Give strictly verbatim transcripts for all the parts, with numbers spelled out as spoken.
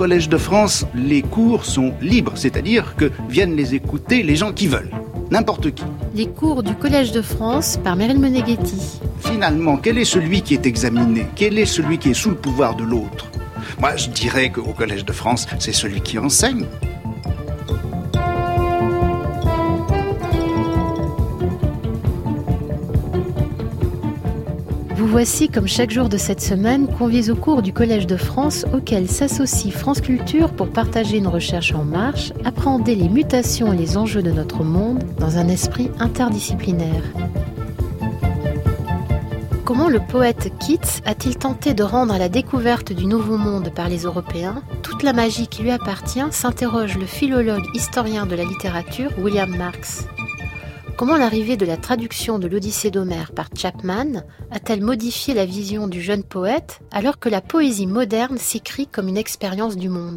Collège de France, les cours sont libres, c'est-à-dire que viennent les écouter les gens qui veulent, n'importe qui. Les cours du Collège de France par Meryl Meneghetti. Finalement, quel est celui qui est examiné ? Quel est celui qui est sous le pouvoir de l'autre ? Moi, je dirais qu'au Collège de France, c'est celui qui enseigne. Vous voici, comme chaque jour de cette semaine, conviés au cours du Collège de France, auquel s'associe France Culture pour partager une recherche en marche, appréhender les mutations et les enjeux de notre monde dans un esprit interdisciplinaire. Comment le poète Keats a-t-il tenté de rendre à la découverte du Nouveau Monde par les Européens toute la magie qui lui appartient, s'interroge le philologue historien de la littérature William Marx. Comment l'arrivée de la traduction de l'Odyssée d'Homère par Chapman a-t-elle modifié la vision du jeune poète alors que la poésie moderne s'écrit comme une expérience du monde ?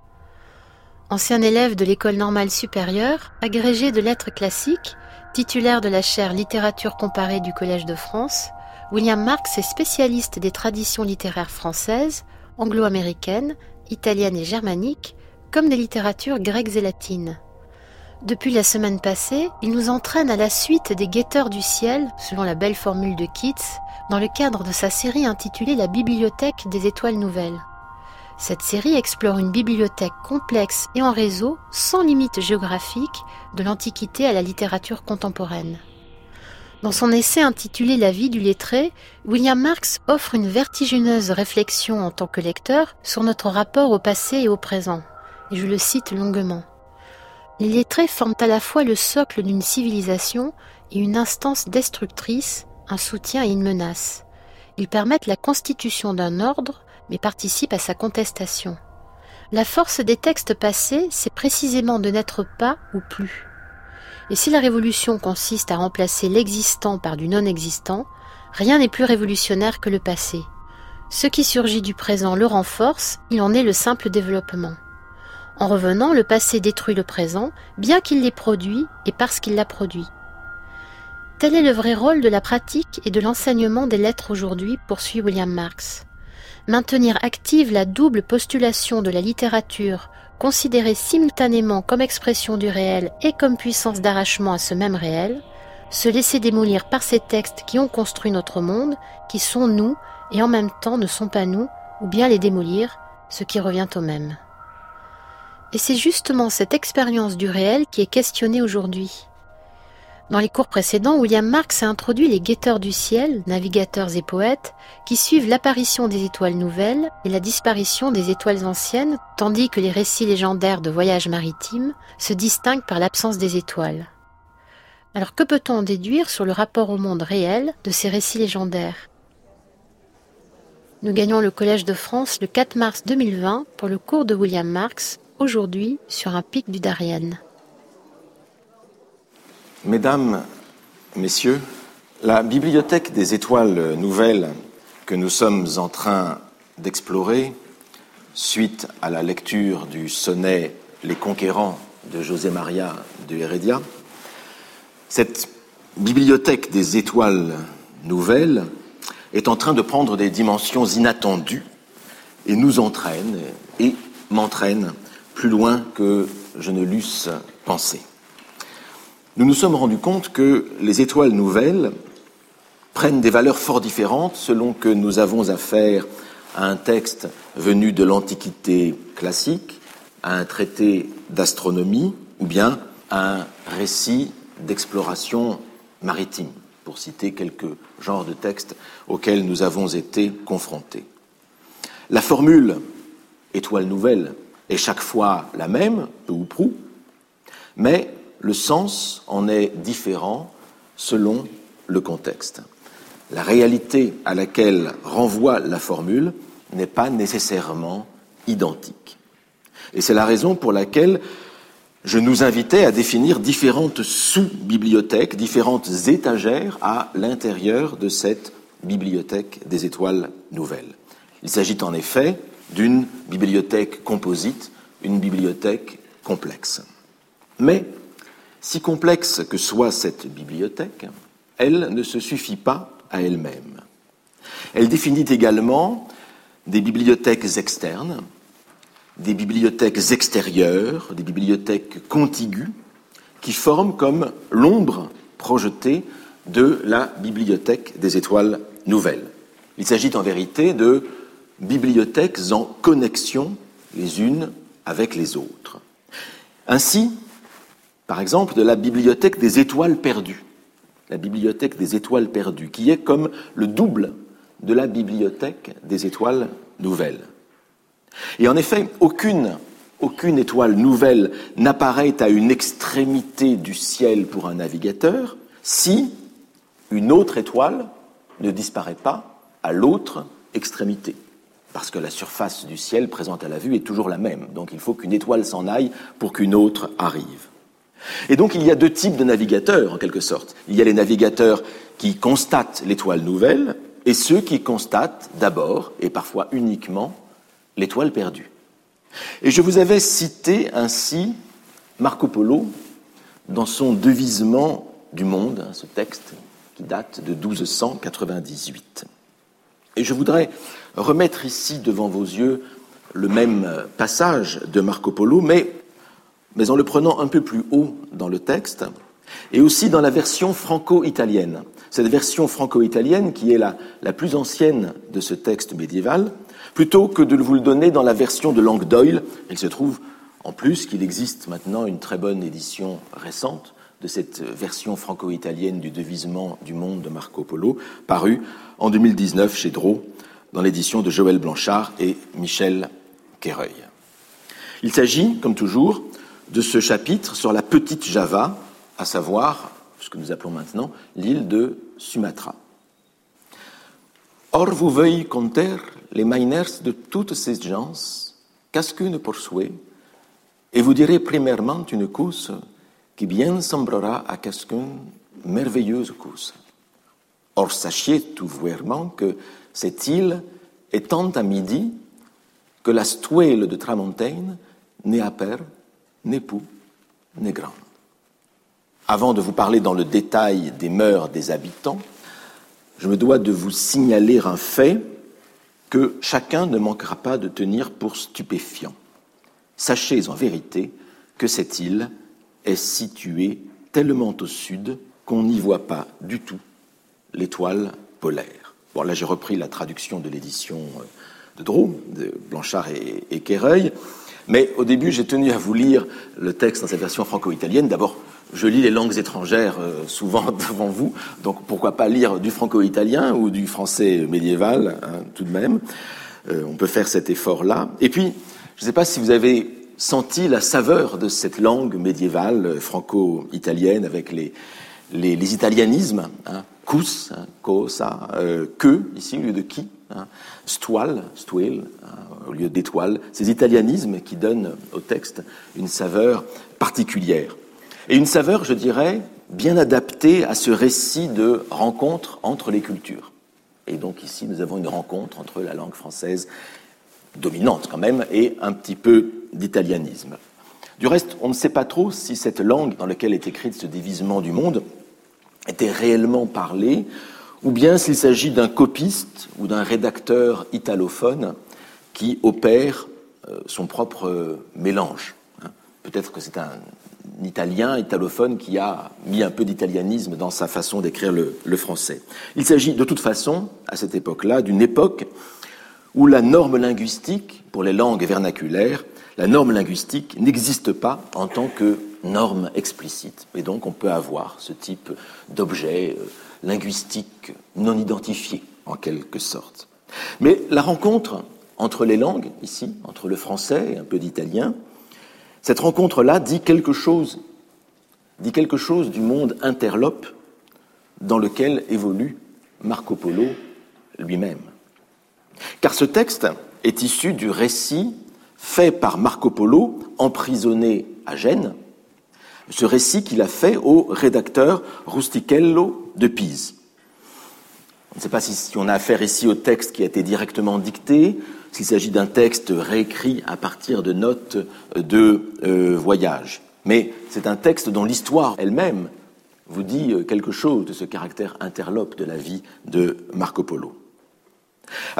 Ancien élève de l'École normale supérieure, agrégé de lettres classiques, titulaire de la chaire littérature comparée du Collège de France, William Marx est spécialiste des traditions littéraires françaises, anglo-américaines, italiennes et germaniques, comme des littératures grecques et latines. Depuis la semaine passée, il nous entraîne à la suite des guetteurs du ciel, selon la belle formule de Keats, dans le cadre de sa série intitulée La Bibliothèque des étoiles nouvelles. Cette série explore une bibliothèque complexe et en réseau, sans limite géographique, de l'Antiquité à la littérature contemporaine. Dans son essai intitulé La vie du lettré, William Marx offre une vertigineuse réflexion en tant que lecteur sur notre rapport au passé et au présent. Et je le cite longuement. Les lettrés forment à la fois le socle d'une civilisation et une instance destructrice, un soutien et une menace. Ils permettent la constitution d'un ordre, mais participent à sa contestation. La force des textes passés, c'est précisément de n'être pas ou plus. Et si la révolution consiste à remplacer l'existant par du non-existant, rien n'est plus révolutionnaire que le passé. Ce qui surgit du présent le renforce, il en est le simple développement. En revenant, le passé détruit le présent, bien qu'il l'ait produit et parce qu'il l'a produit. Tel est le vrai rôle de la pratique et de l'enseignement des lettres aujourd'hui, poursuit William Marx. Maintenir active la double postulation de la littérature, considérée simultanément comme expression du réel et comme puissance d'arrachement à ce même réel, se laisser démolir par ces textes qui ont construit notre monde, qui sont nous et en même temps ne sont pas nous, ou bien les démolir, ce qui revient au même. Et c'est justement cette expérience du réel qui est questionnée aujourd'hui. Dans les cours précédents, William Marx a introduit les guetteurs du ciel, navigateurs et poètes, qui suivent l'apparition des étoiles nouvelles et la disparition des étoiles anciennes, tandis que les récits légendaires de voyages maritimes se distinguent par l'absence des étoiles. Alors que peut-on en déduire sur le rapport au monde réel de ces récits légendaires ? Nous gagnons le Collège de France le quatre mars deux mille vingt pour le cours de William Marx, aujourd'hui sur un pic du Darien. Mesdames, Messieurs, la bibliothèque des étoiles nouvelles que nous sommes en train d'explorer, suite à la lecture du sonnet « Les Conquérants » de José María de Heredia, cette bibliothèque des étoiles nouvelles est en train de prendre des dimensions inattendues et nous entraîne et m'entraîne plus loin que je ne l'eusse pensé. Nous nous sommes rendus compte que les étoiles nouvelles prennent des valeurs fort différentes selon que nous avons affaire à un texte venu de l'Antiquité classique, à un traité d'astronomie ou bien à un récit d'exploration maritime, pour citer quelques genres de textes auxquels nous avons été confrontés. La formule « étoile nouvelle » est chaque fois la même, peu ou prou, mais le sens en est différent selon le contexte. La réalité à laquelle renvoie la formule n'est pas nécessairement identique. Et c'est la raison pour laquelle je nous invitais à définir différentes sous-bibliothèques, différentes étagères à l'intérieur de cette bibliothèque des étoiles nouvelles. Il s'agit en effet d'une bibliothèque composite, une bibliothèque complexe. Mais, si complexe que soit cette bibliothèque, elle ne se suffit pas à elle-même. Elle définit également des bibliothèques externes des bibliothèques extérieures, des bibliothèques contiguës, qui forment comme l'ombre projetée de la bibliothèque des étoiles nouvelles. Il s'agit en vérité de bibliothèques en connexion les unes avec les autres. Ainsi, par exemple, de la bibliothèque des étoiles perdues, la bibliothèque des étoiles perdues, qui est comme le double de la bibliothèque des étoiles nouvelles. Et en effet, aucune, aucune étoile nouvelle n'apparaît à une extrémité du ciel pour un navigateur si une autre étoile ne disparaît pas à l'autre extrémité. Parce que la surface du ciel présente à la vue est toujours la même. Donc il faut qu'une étoile s'en aille pour qu'une autre arrive. Et donc il y a deux types de navigateurs, en quelque sorte. Il y a les navigateurs qui constatent l'étoile nouvelle et ceux qui constatent d'abord, et parfois uniquement, l'étoile perdue. Et je vous avais cité ainsi Marco Polo dans son devisement du monde, ce texte qui date de douze cent quatre-vingt-dix-huit. Et je voudrais remettre ici devant vos yeux le même passage de Marco Polo, mais, mais en le prenant un peu plus haut dans le texte, et aussi dans la version franco-italienne. Cette version franco-italienne, qui est la, la plus ancienne de ce texte médiéval, plutôt que de vous le donner dans la version de Langue d'Oil. Il se trouve en plus qu'il existe maintenant une très bonne édition récente de cette version franco-italienne du devisement du monde de Marco Polo, parue en deux mille dix-neuf chez Drault, dans l'édition de Joël Blanchard et Michel Quéreuil. Il s'agit, comme toujours, de ce chapitre sur la petite Java, à savoir, ce que nous appelons maintenant, l'île de Sumatra. Or vous veuillez compter les miners de toutes ces gens, qu'asqu'une pour souhait, et vous direz premièrement une cause qui bien semblera à qu'asqu'une merveilleuse cause. Or sachez tout vouèrement que cette île est tant à midi que la stuelle de Tramontaine n'est à père, n'est pou, n'est grande. Avant de vous parler dans le détail des mœurs des habitants, je me dois de vous signaler un fait que chacun ne manquera pas de tenir pour stupéfiant. Sachez en vérité que cette île est située tellement au sud qu'on n'y voit pas du tout l'étoile polaire. Bon, là j'ai repris la traduction de l'édition de Drault, de Blanchard et, et Quéreuil, mais au début j'ai tenu à vous lire le texte dans sa version franco-italienne. D'abord, je lis les langues étrangères euh, souvent devant vous, donc pourquoi pas lire du franco-italien ou du français médiéval, hein, tout de même. Euh, on peut faire cet effort-là. Et puis, je ne sais pas si vous avez senti la saveur de cette langue médiévale franco-italienne avec les, les, les italianismes, hein, cus, hein, cosa, euh, que, ici, au lieu de qui, hein, stual, stuel, hein, au lieu d'étoile, ces italianismes qui donnent au texte une saveur particulière. Et une saveur, je dirais, bien adaptée à ce récit de rencontre entre les cultures. Et donc ici, nous avons une rencontre entre la langue française, dominante quand même, et un petit peu d'italianisme. Du reste, on ne sait pas trop si cette langue dans laquelle est écrite ce dévisement du monde était réellement parlée, ou bien s'il s'agit d'un copiste ou d'un rédacteur italophone qui opère euh, son propre euh, mélange. Hein. Peut-être que c'est un italien, italophone, qui a mis un peu d'italianisme dans sa façon d'écrire le, le français. Il s'agit de toute façon, à cette époque-là, d'une époque où la norme linguistique, pour les langues vernaculaires, la norme linguistique n'existe pas en tant que norme explicite. Et donc on peut avoir ce type d'objet linguistique non identifié, en quelque sorte. Mais la rencontre entre les langues, ici, entre le français et un peu d'italien, cette rencontre-là dit quelque chose, dit quelque chose du monde interlope dans lequel évolue Marco Polo lui-même. Car ce texte est issu du récit fait par Marco Polo, emprisonné à Gênes, ce récit qu'il a fait au rédacteur Rustichello de Pise. On ne sait pas si on a affaire ici au texte qui a été directement dicté, s'il s'agit d'un texte réécrit à partir de notes de euh, voyage. Mais c'est un texte dont l'histoire elle-même vous dit quelque chose de ce caractère interlope de la vie de Marco Polo. Alors,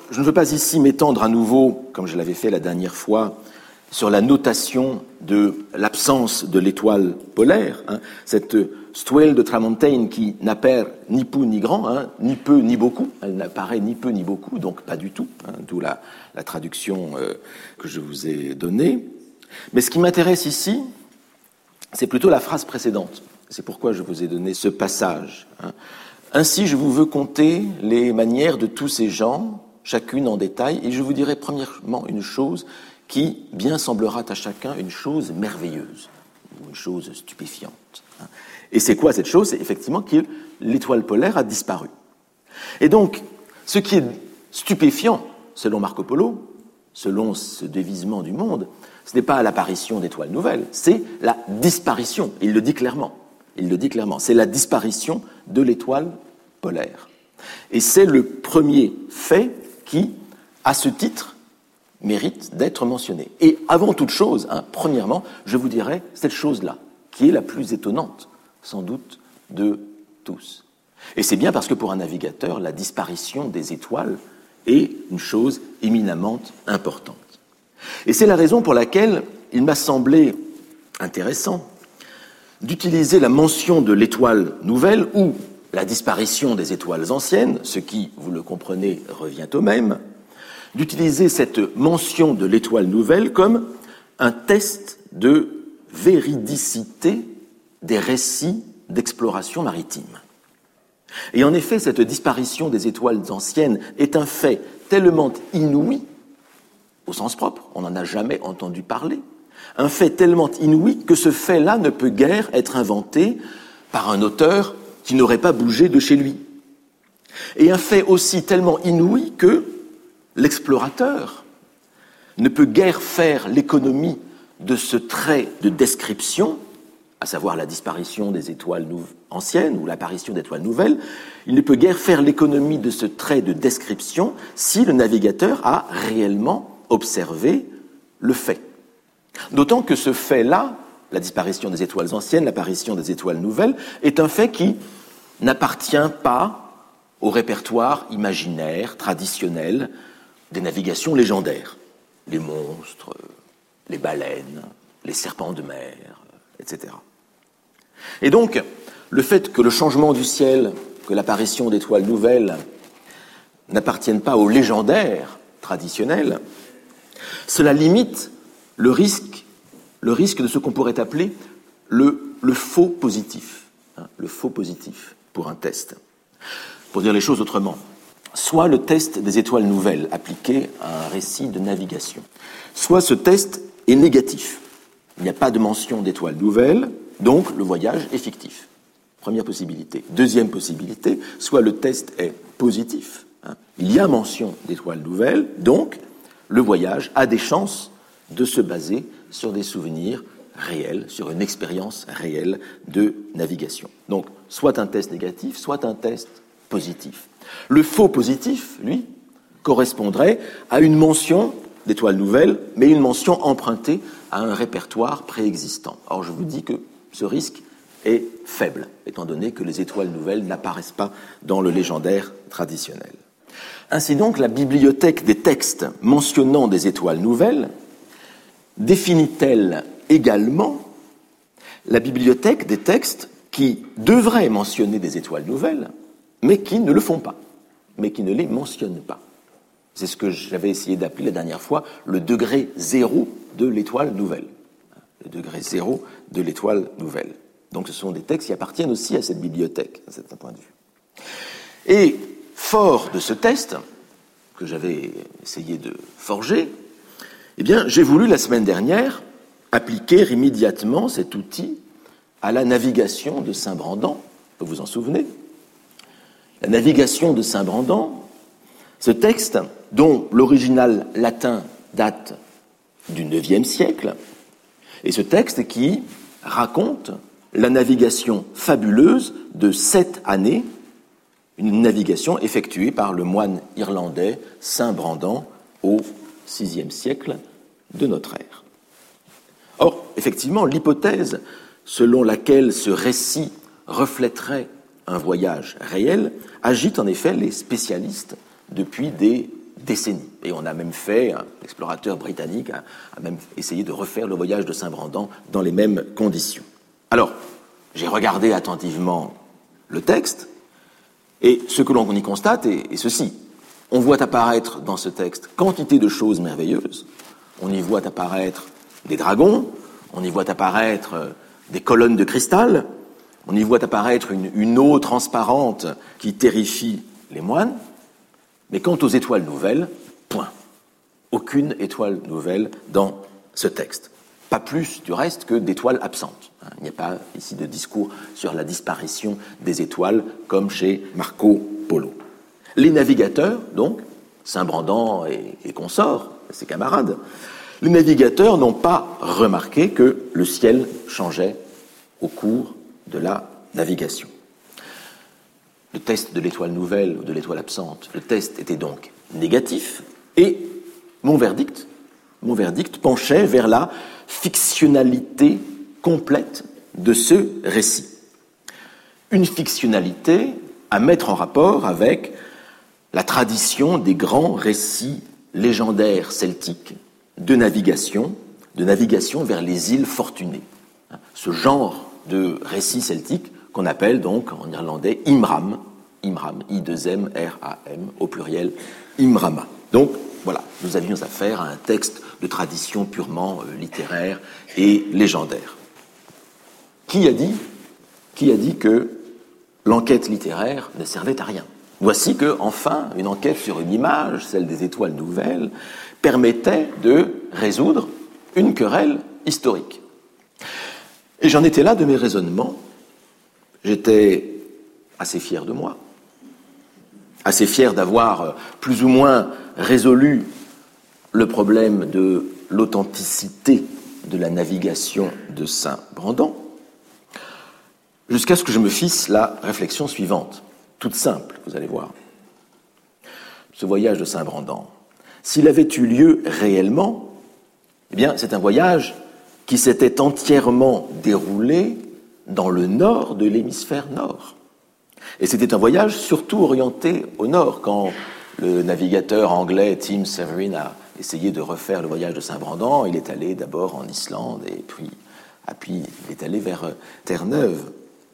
je ne veux pas ici m'étendre à nouveau, comme je l'avais fait la dernière fois, sur la notation de l'absence de l'étoile polaire, hein, cette Stuelle de Tramontane qui n'apparaît ni peu ni grand, hein, ni peu ni beaucoup, elle n'apparaît ni peu ni beaucoup, donc pas du tout, hein, d'où la, la traduction euh, que je vous ai donnée. Mais ce qui m'intéresse ici, c'est plutôt la phrase précédente. C'est pourquoi je vous ai donné ce passage. Hein. Ainsi, je vous veux compter les manières de tous ces gens, chacune en détail, et je vous dirai premièrement une chose qui bien semblera à chacun une chose merveilleuse, ou une chose stupéfiante. Et c'est quoi cette chose? C'est effectivement que l'étoile polaire a disparu. Et donc, ce qui est stupéfiant, selon Marco Polo, selon ce dévisement du monde, ce n'est pas l'apparition d'étoiles nouvelles, c'est la disparition. Il le dit clairement. Il le dit clairement. C'est la disparition de l'étoile polaire. Et c'est le premier fait qui, à ce titre, mérite d'être mentionné. Et avant toute chose, hein, premièrement, je vous dirais cette chose-là, qui est la plus étonnante, sans doute, de tous. Et c'est bien parce que pour un navigateur, la disparition des étoiles est une chose éminemment importante. Et c'est la raison pour laquelle il m'a semblé intéressant d'utiliser la mention de l'étoile nouvelle ou la disparition des étoiles anciennes, ce qui, vous le comprenez, revient au même, d'utiliser cette mention de l'étoile nouvelle comme un test de véridicité des récits d'exploration maritime. Et en effet, cette disparition des étoiles anciennes est un fait tellement inouï, au sens propre, on n'en a jamais entendu parler, un fait tellement inouï que ce fait-là ne peut guère être inventé par un auteur qui n'aurait pas bougé de chez lui. Et un fait aussi tellement inouï que l'explorateur ne peut guère faire l'économie de ce trait de description, à savoir la disparition des étoiles anciennes ou l'apparition d'étoiles nouvelles, il ne peut guère faire l'économie de ce trait de description si le navigateur a réellement observé le fait. D'autant que ce fait-là, la disparition des étoiles anciennes, l'apparition des étoiles nouvelles, est un fait qui n'appartient pas au répertoire imaginaire, traditionnel, des navigations légendaires. Les monstres, les baleines, les serpents de mer, et cetera. Et donc, le fait que le changement du ciel, que l'apparition d'étoiles nouvelles n'appartiennent pas au légendaire traditionnel, cela limite le risque, le risque de ce qu'on pourrait appeler le, le faux positif, hein, le faux positif pour un test. Pour dire les choses autrement, soit le test des étoiles nouvelles appliqué à un récit de navigation, soit ce test est négatif. Il n'y a pas de mention d'étoiles nouvelles, donc le voyage est fictif. Première possibilité. Deuxième possibilité, soit le test est positif, hein, il y a mention d'étoiles nouvelles, donc le voyage a des chances de se baser sur des souvenirs réels, sur une expérience réelle de navigation. Donc, soit un test négatif, soit un test positif. Le faux positif, lui, correspondrait à une mention d'étoiles nouvelles, mais une mention empruntée à un répertoire préexistant. Or, je vous dis que ce risque est faible, étant donné que les étoiles nouvelles n'apparaissent pas dans le légendaire traditionnel. Ainsi donc, la bibliothèque des textes mentionnant des étoiles nouvelles définit-elle également la bibliothèque des textes qui devraient mentionner des étoiles nouvelles, mais qui ne le font pas, mais qui ne les mentionnent pas. C'est ce que j'avais essayé d'appeler la dernière fois le degré zéro de l'étoile nouvelle. Le degré zéro de l'étoile nouvelle. Donc ce sont des textes qui appartiennent aussi à cette bibliothèque, à cet point de vue. Et fort de ce test, que j'avais essayé de forger, eh bien, j'ai voulu la semaine dernière appliquer immédiatement cet outil à la navigation de Saint-Brandan. Vous vous en souvenez? La navigation de Saint-Brandan, ce texte, dont l'original latin date du neuvième siècle, et ce texte qui raconte la navigation fabuleuse de sept années, une navigation effectuée par le moine irlandais Saint-Brandan au sixième siècle de notre ère. Or, effectivement, l'hypothèse selon laquelle ce récit reflèterait un voyage réel agite en effet les spécialistes depuis des décennies. Et on a même fait, un explorateur britannique a, a même essayé de refaire le voyage de Saint-Brandan dans les mêmes conditions. Alors, j'ai regardé attentivement le texte, et ce que l'on y constate est, est ceci. On voit apparaître dans ce texte quantité de choses merveilleuses. On y voit apparaître des dragons, on y voit apparaître des colonnes de cristal, on y voit apparaître une, une eau transparente qui terrifie les moines. Mais quant aux étoiles nouvelles, point. Aucune étoile nouvelle dans ce texte. Pas plus, du reste, que d'étoiles absentes. Il n'y a pas ici de discours sur la disparition des étoiles, comme chez Marco Polo. Les navigateurs, donc, Saint-Brandan et, et consorts, ses camarades, les navigateurs n'ont pas remarqué que le ciel changeait au cours de la navigation. Le test de l'étoile nouvelle ou de l'étoile absente, le test était donc négatif, et mon verdict, mon verdict penchait vers la fictionnalité complète de ce récit. Une fictionnalité à mettre en rapport avec la tradition des grands récits légendaires celtiques de navigation, de navigation vers les îles fortunées. Ce genre de récit celtique qu'on appelle donc en irlandais Imram, Imram, I deux M R A M, au pluriel Imrama. Donc voilà, nous avions affaire à un texte de tradition purement euh, littéraire et légendaire. Qui a dit, qui a dit que l'enquête littéraire ne servait à rien? Voici que, enfin, une enquête sur une image, celle des étoiles nouvelles, permettait de résoudre une querelle historique. Et j'en étais là de mes raisonnements. J'étais assez fier de moi, assez fier d'avoir plus ou moins résolu le problème de l'authenticité de la navigation de Saint-Brandan, jusqu'à ce que je me fisse la réflexion suivante, toute simple, vous allez voir. Ce voyage de Saint-Brandan, s'il avait eu lieu réellement, eh bien, c'est un voyage qui s'était entièrement déroulé dans le nord de l'hémisphère nord. Et c'était un voyage surtout orienté au nord. Quand le navigateur anglais Tim Severin a essayé de refaire le voyage de Saint-Brandan, il est allé d'abord en Islande et puis, et puis il est allé vers Terre-Neuve.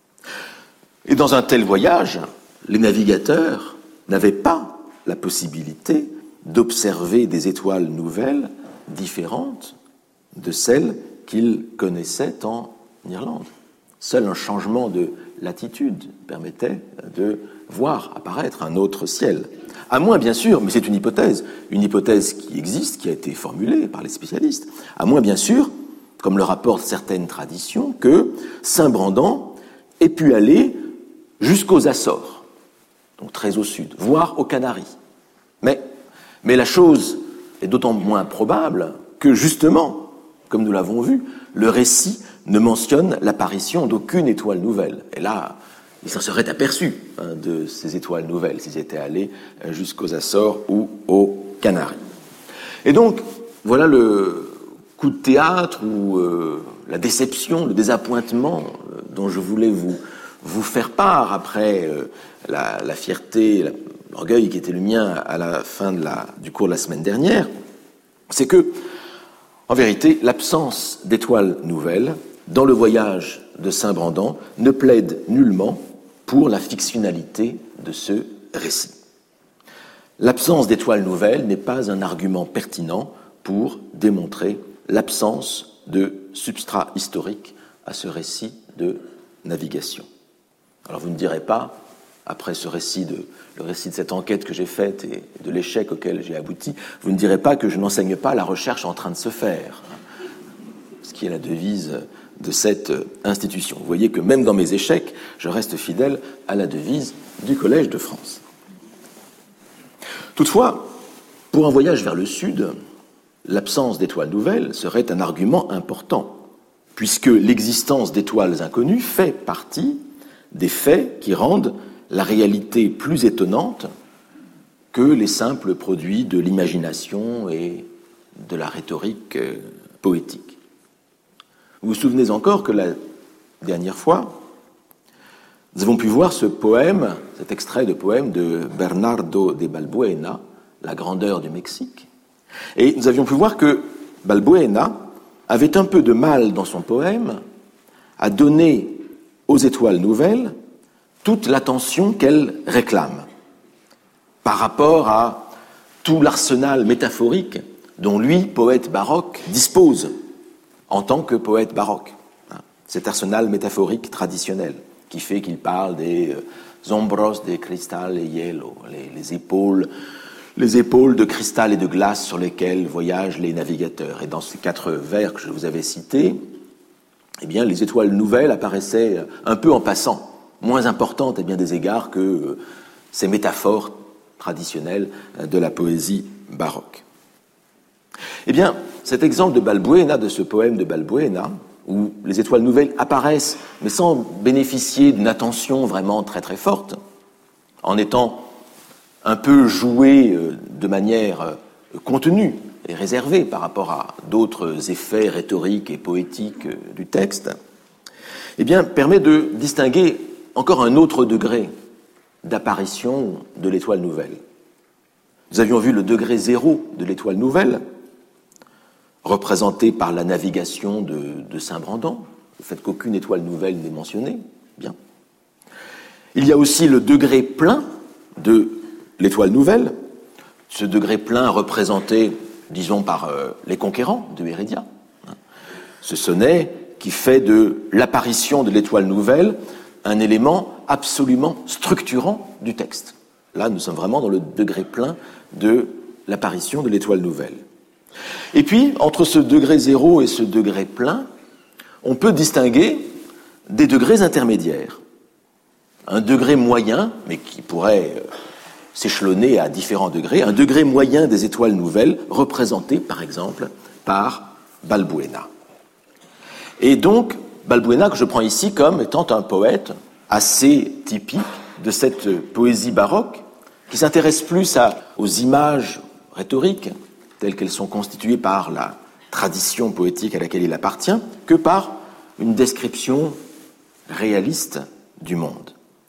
Et dans un tel voyage, les navigateurs n'avaient pas la possibilité d'observer des étoiles nouvelles différentes de celles qu'ils connaissaient en Irlande. Seul un changement de latitude permettait de voir apparaître un autre ciel. À moins, bien sûr, mais c'est une hypothèse, une hypothèse qui existe, qui a été formulée par les spécialistes, à moins, bien sûr, comme le rapportent certaines traditions, que Saint-Brandan ait pu aller jusqu'aux Açores, donc très au sud, voire aux Canaries. Mais, mais la chose est d'autant moins probable que, justement, comme nous l'avons vu, le récit ne mentionne l'apparition d'aucune étoile nouvelle. Et là, il s'en serait aperçu hein, de ces étoiles nouvelles s'ils étaient allés jusqu'aux Açores ou aux Canaries. Et donc, voilà le coup de théâtre ou euh, la déception, le désappointement euh, dont je voulais vous, vous faire part après euh, la, la fierté, la, l'orgueil qui était le mien à la fin de la, du cours de la semaine dernière. C'est que, en vérité, l'absence d'étoiles nouvelles dans le voyage de Saint-Brandan ne plaide nullement pour la fictionnalité de ce récit. L'absence d'étoiles nouvelles n'est pas un argument pertinent pour démontrer l'absence de substrat historique à ce récit de navigation. Alors vous ne direz pas, après ce récit de, le récit de cette enquête que j'ai faite et de l'échec auquel j'ai abouti, vous ne direz pas que je n'enseigne pas la recherche en train de se faire, ce qui est la devise de cette institution. Vous voyez que même dans mes échecs, je reste fidèle à la devise du Collège de France. Toutefois, pour un voyage vers le sud, l'absence d'étoiles nouvelles serait un argument important, puisque l'existence d'étoiles inconnues fait partie des faits qui rendent la réalité plus étonnante que les simples produits de l'imagination et de la rhétorique poétique. Vous vous souvenez encore que la dernière fois, nous avons pu voir ce poème, cet extrait de poème de Bernardo de Balbuena, la grandeur du Mexique. Et nous avions pu voir que Balbuena avait un peu de mal dans son poème à donner aux étoiles nouvelles toute l'attention qu'elles réclament par rapport à tout l'arsenal métaphorique dont lui, poète baroque, dispose en tant que poète baroque. Cet arsenal métaphorique traditionnel qui fait qu'il parle des hombros de cristal et hielo, les, les épaules, les épaules de cristal et de glace sur lesquelles voyagent les navigateurs. Et dans ces quatre vers que je vous avais cités, eh bien, les étoiles nouvelles apparaissaient un peu en passant, moins importantes à bien des égards que ces métaphores traditionnelles de la poésie baroque. Eh bien, cet exemple de Balbuena, de ce poème de Balbuena, où les étoiles nouvelles apparaissent, mais sans bénéficier d'une attention vraiment très très forte, en étant un peu jouées de manière contenue et réservée par rapport à d'autres effets rhétoriques et poétiques du texte, eh bien, permet de distinguer encore un autre degré d'apparition de l'étoile nouvelle. Nous avions vu le degré zéro de l'étoile nouvelle, représenté par la navigation de, de Saint-Brandan, le fait qu'aucune étoile nouvelle n'est mentionnée. Bien. Il y a aussi le degré plein de l'étoile nouvelle, ce degré plein représenté, disons, par euh, les conquérants de Heredia. Ce sonnet qui fait de l'apparition de l'étoile nouvelle un élément absolument structurant du texte. Là, nous sommes vraiment dans le degré plein de l'apparition de l'étoile nouvelle. Et puis, entre ce degré zéro et ce degré plein, on peut distinguer des degrés intermédiaires. Un degré moyen, mais qui pourrait s'échelonner à différents degrés, un degré moyen des étoiles nouvelles, représenté, par exemple, par Balbuena. Et donc, Balbuena, que je prends ici comme étant un poète assez typique de cette poésie baroque, qui s'intéresse plus à, aux images rhétoriques, telles qu'elles sont constituées par la tradition poétique à laquelle il appartient, que par une description réaliste du monde.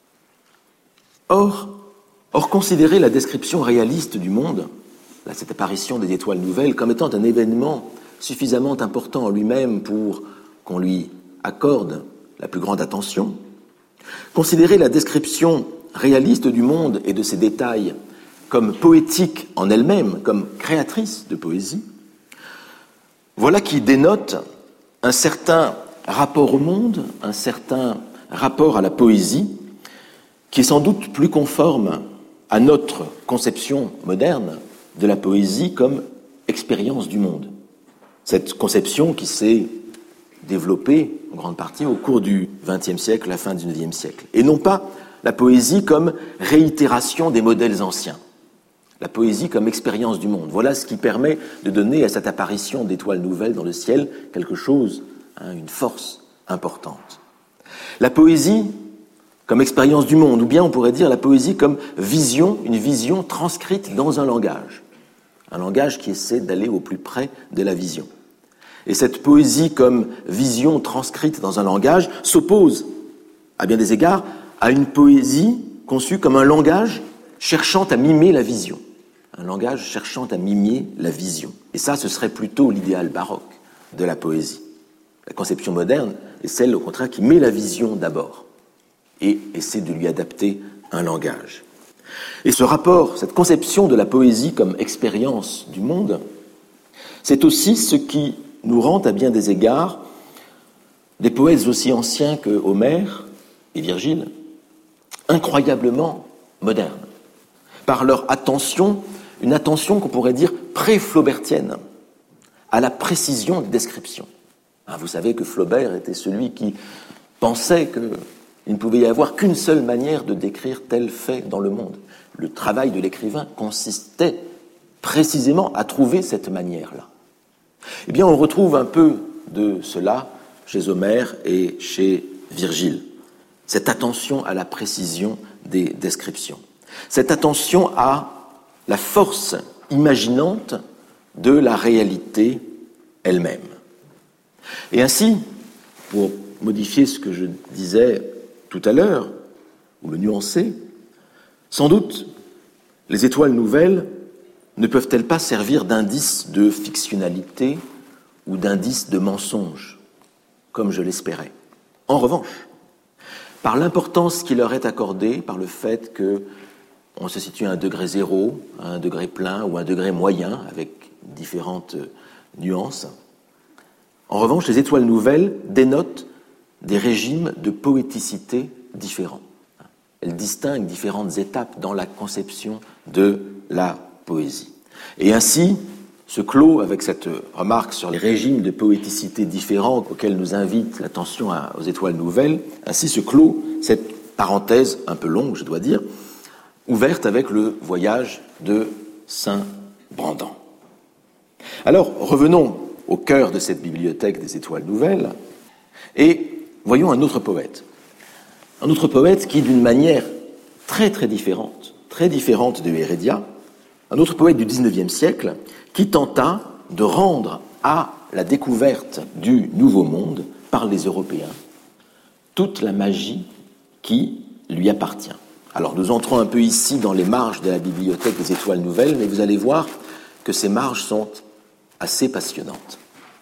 Or, or considérer la description réaliste du monde, là, cette apparition des étoiles nouvelles, comme étant un événement suffisamment important en lui-même pour qu'on lui accorde la plus grande attention, considérer la description réaliste du monde et de ses détails comme poétique en elle-même, comme créatrice de poésie, voilà qui dénote un certain rapport au monde, un certain rapport à la poésie, qui est sans doute plus conforme à notre conception moderne de la poésie comme expérience du monde. Cette conception qui s'est développée en grande partie au cours du vingtième siècle, la fin du neuvième siècle, et non pas la poésie comme réitération des modèles anciens. La poésie comme expérience du monde. Voilà ce qui permet de donner à cette apparition d'étoiles nouvelles dans le ciel quelque chose, hein, une force importante. La poésie comme expérience du monde, ou bien on pourrait dire la poésie comme vision, une vision transcrite dans un langage. Un langage qui essaie d'aller au plus près de la vision. Et cette poésie comme vision transcrite dans un langage s'oppose, à bien des égards, à une poésie conçue comme un langage cherchant à mimer la vision. Un langage cherchant à mimer la vision. Et ça, ce serait plutôt l'idéal baroque de la poésie. La conception moderne est celle, au contraire, qui met la vision d'abord et essaie de lui adapter un langage. Et ce rapport, cette conception de la poésie comme expérience du monde, c'est aussi ce qui nous rend, à bien des égards, des poètes aussi anciens que Homère et Virgile, incroyablement modernes, par leur attention, une attention qu'on pourrait dire pré-flaubertienne, à la précision des descriptions. Vous savez que Flaubert était celui qui pensait qu'il ne pouvait y avoir qu'une seule manière de décrire tel fait dans le monde. Le travail de l'écrivain consistait précisément à trouver cette manière-là. Eh bien, on retrouve un peu de cela chez Homère et chez Virgile. Cette attention à la précision des descriptions. Cette attention à la force imaginante de la réalité elle-même. Et ainsi, pour modifier ce que je disais tout à l'heure, ou le nuancer, sans doute, les étoiles nouvelles ne peuvent-elles pas servir d'indice de fictionnalité ou d'indice de mensonge, comme je l'espérais? En revanche, par l'importance qui leur est accordée, par le fait qu'on se situe à un degré zéro, à un degré plein ou à un degré moyen, avec différentes nuances, en revanche, les étoiles nouvelles dénotent des régimes de poéticité différents. Elles distinguent différentes étapes dans la conception de la poésie. Et ainsi, se clôt avec cette remarque sur les régimes de poéticité différents auxquels nous invite l'attention aux étoiles nouvelles, ainsi se clôt cette parenthèse un peu longue, je dois dire, ouverte avec le voyage de Saint Brandan. Alors, revenons au cœur de cette bibliothèque des étoiles nouvelles et voyons un autre poète. Un autre poète qui, d'une manière très très différente, très différente de Heredia, un autre poète du dix-neuvième siècle, qui tenta de rendre à la découverte du Nouveau Monde par les Européens toute la magie qui lui appartient. Alors nous entrons un peu ici dans les marges de la bibliothèque des étoiles nouvelles, mais vous allez voir que ces marges sont assez passionnantes.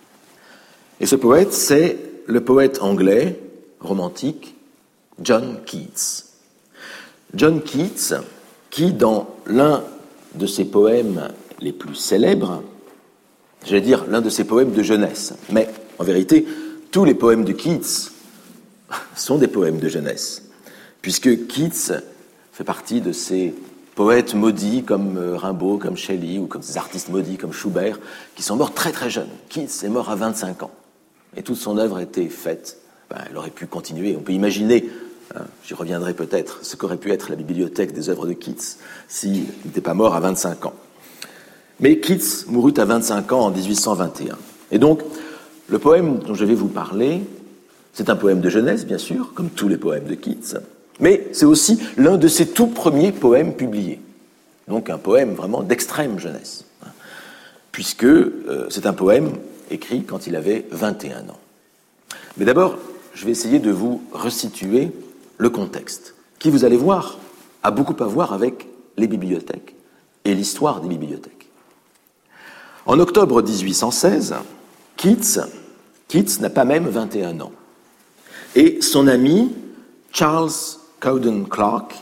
Et ce poète, c'est le poète anglais romantique John Keats. John Keats, qui dans l'un de ses poèmes les plus célèbres, j'allais dire l'un de ses poèmes de jeunesse, mais en vérité, tous les poèmes de Keats sont des poèmes de jeunesse, puisque Keats fait partie de ces poètes maudits comme Rimbaud, comme Shelley, ou comme ces artistes maudits comme Schubert, qui sont morts très très jeunes. Keats est mort à vingt-cinq ans, et toute son œuvre était faite. Ben, elle aurait pu continuer. On peut imaginer, hein, j'y reviendrai peut-être, ce qu'aurait pu être la bibliothèque des œuvres de Keats s'il n'était pas mort à vingt-cinq ans. Mais Keats mourut à vingt-cinq ans en dix-huit cent vingt et un. Et donc, le poème dont je vais vous parler, c'est un poème de jeunesse, bien sûr, comme tous les poèmes de Keats, mais c'est aussi l'un de ses tout premiers poèmes publiés. Donc un poème vraiment d'extrême jeunesse, hein, puisque euh, c'est un poème écrit quand il avait vingt et un ans. Mais d'abord, je vais essayer de vous resituer le contexte, qui, vous allez voir, a beaucoup à voir avec les bibliothèques et l'histoire des bibliothèques. En octobre dix-huit cent seize, Keats, Keats n'a pas même vingt et un ans. Et son ami, Charles Cowden Clarke,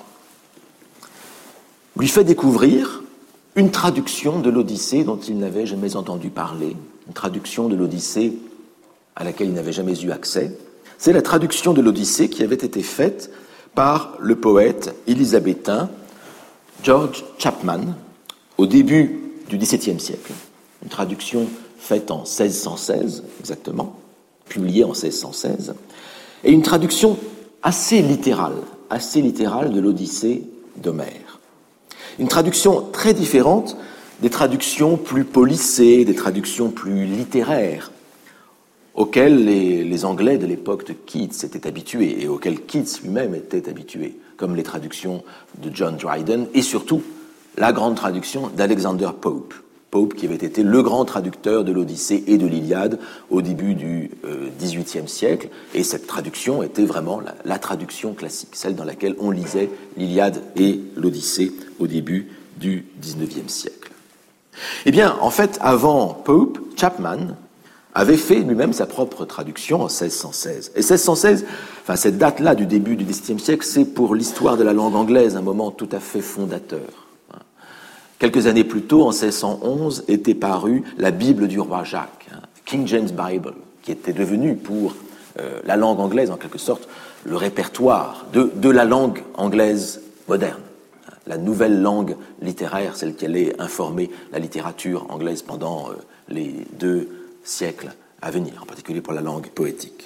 lui fait découvrir une traduction de l'Odyssée dont il n'avait jamais entendu parler, une traduction de l'Odyssée à laquelle il n'avait jamais eu accès. C'est la traduction de l'Odyssée qui avait été faite par le poète élisabétain George Chapman au début du dix-septième siècle. Une traduction faite en seize cent seize, exactement, publiée en seize cent seize, et une traduction assez littérale, assez littérale de l'Odyssée d'Homère. Une traduction très différente des traductions plus policées, des traductions plus littéraires, auxquelles les, les Anglais de l'époque de Keats étaient habitués et auxquelles Keats lui-même était habitué, comme les traductions de John Dryden et surtout la grande traduction d'Alexander Pope. Pope qui avait été le grand traducteur de l'Odyssée et de l'Iliade au début du euh, dix-huitième siècle, et cette traduction était vraiment la, la traduction classique, celle dans laquelle on lisait l'Iliade et l'Odyssée au début du dix-neuvième siècle. Eh bien, en fait, avant Pope, Chapman avait fait lui-même sa propre traduction en seize cent seize. Et seize cent seize, enfin cette date-là du début du dix-septième siècle, c'est pour l'histoire de la langue anglaise un moment tout à fait fondateur. Quelques années plus tôt, en seize cent onze, était parue la Bible du roi Jacques, hein, King James Bible, qui était devenue pour euh, la langue anglaise, en quelque sorte, le répertoire de, de la langue anglaise moderne. La nouvelle langue littéraire, celle qui allait informer la littérature anglaise pendant euh, les deux siècles à venir, en particulier pour la langue poétique.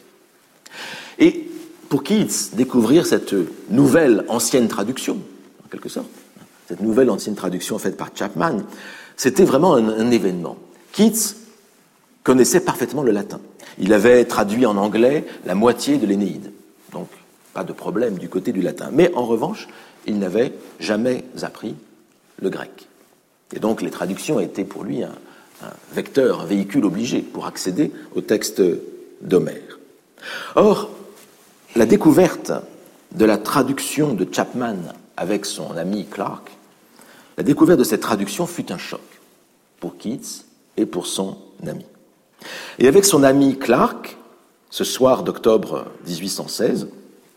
Et pour Keats, découvrir cette nouvelle ancienne traduction, en quelque sorte, cette nouvelle ancienne traduction faite par Chapman, c'était vraiment un, un événement. Keats connaissait parfaitement le latin. Il avait traduit en anglais la moitié de l'Énéide, donc pas de problème du côté du latin. Mais en revanche, il n'avait jamais appris le grec. Et donc les traductions étaient pour lui un, un vecteur, un véhicule obligé pour accéder au texte d'Homère. Or, la découverte de la traduction de Chapman avec son ami Clarke, la découverte de cette traduction fut un choc. pour Keats et pour son ami. Et avec son ami Clark, ce soir d'octobre dix-huit cent seize,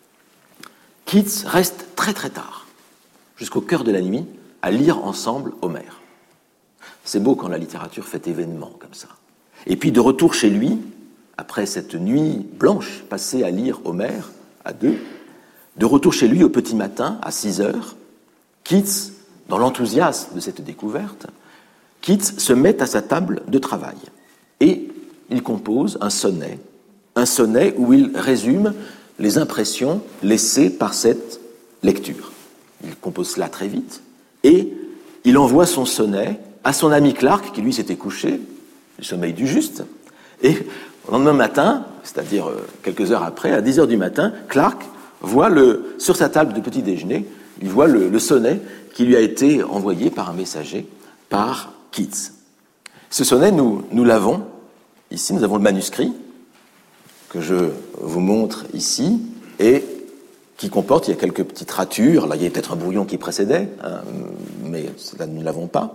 Keats reste très très tard, jusqu'au cœur de la nuit, à lire ensemble Homère. C'est beau quand la littérature fait événement comme ça. Et puis de retour chez lui, après cette nuit blanche passée à lire Homère, à deux, de retour chez lui au petit matin, à six heures, Keats, dans l'enthousiasme de cette découverte, Keats se met à sa table de travail et il compose un sonnet, un sonnet où il résume les impressions laissées par cette lecture. Il compose cela très vite et il envoie son sonnet à son ami Clark, qui lui s'était couché, le sommeil du juste, et le lendemain matin, c'est-à-dire quelques heures après, à dix heures du matin, Clark voit le, sur sa table de petit déjeuner, il voit le, le sonnet qui lui a été envoyé par un messager, par Keats. Ce sonnet, nous, nous l'avons, ici, nous avons le manuscrit, que je vous montre ici, et qui comporte, il y a quelques petites ratures, là il y a peut-être un brouillon qui précédait, hein, mais là nous ne l'avons pas.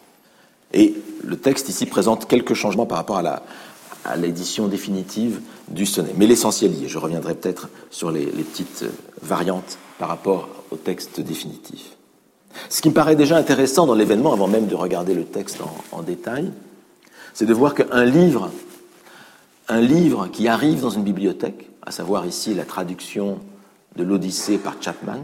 Et le texte ici présente quelques changements par rapport à, la, à l'édition définitive du sonnet. Mais l'essentiel y est, je reviendrai peut-être sur les, les petites variantes par rapport au texte définitif. Ce qui me paraît déjà intéressant dans l'événement, avant même de regarder le texte en, en détail, c'est de voir qu'un livre, un livre qui arrive dans une bibliothèque, à savoir ici la traduction de l'Odyssée par Chapman,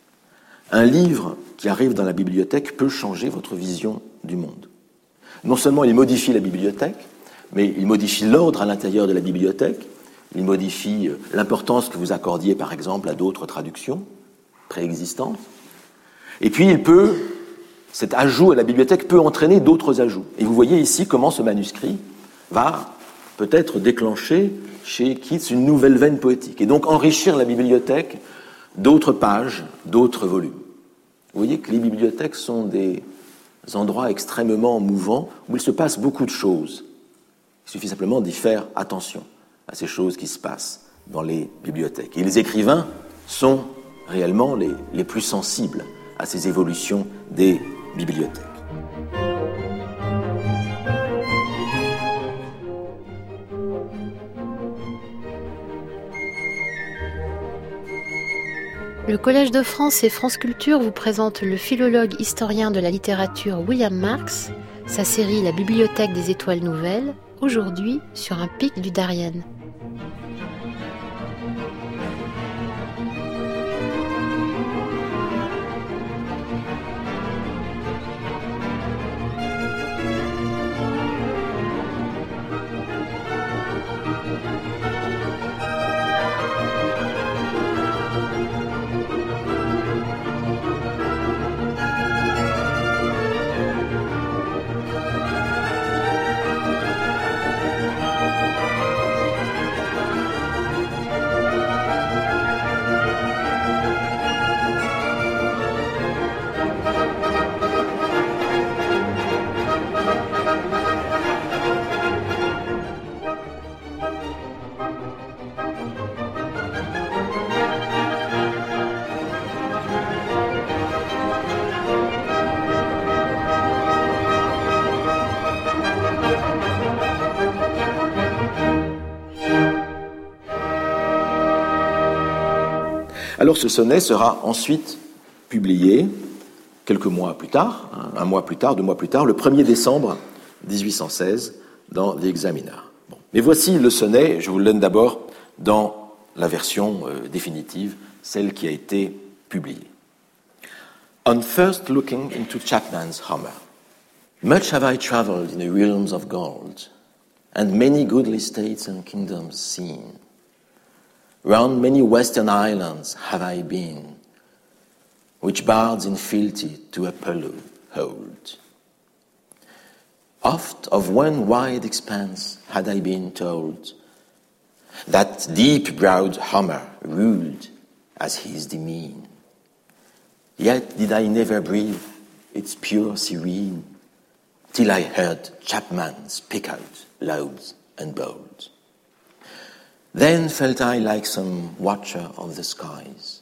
un livre qui arrive dans la bibliothèque peut changer votre vision du monde. Non seulement il modifie la bibliothèque, mais il modifie l'ordre à l'intérieur de la bibliothèque, il modifie l'importance que vous accordiez par exemple à d'autres traductions préexistantes, et puis il peut, cet ajout à la bibliothèque peut entraîner d'autres ajouts. Et vous voyez ici comment ce manuscrit va peut-être déclencher chez Keats une nouvelle veine poétique, et donc enrichir la bibliothèque d'autres pages, d'autres volumes. Vous voyez que les bibliothèques sont des endroits extrêmement mouvants où il se passe beaucoup de choses. Il suffit simplement d'y faire attention à ces choses qui se passent dans les bibliothèques. Et les écrivains sont réellement les, les plus sensibles à ces évolutions des bibliothèques. Le Collège de France et France Culture vous présente le philologue historien de la littérature William Marx, sa série La Bibliothèque des Étoiles Nouvelles, aujourd'hui sur un pic du Darien. Alors ce sonnet sera ensuite publié quelques mois plus tard, un mois plus tard, deux mois plus tard, le premier décembre dix-huit cent seize, dans The Examiner. Bon. Mais voici le sonnet, je vous le donne d'abord dans la version euh, définitive, celle qui a été publiée. On first looking into Chapman's Homer, much have I travelled in the realms of gold, and many goodly states and kingdoms seen. Round many western islands have I been, which bards in fealty to Apollo hold. Oft of one wide expanse had I been told, that deep-browed Homer ruled as his demesne. Yet did I never breathe its pure serene, till I heard Chapman speak out loud and bold. Then felt I like some watcher of the skies,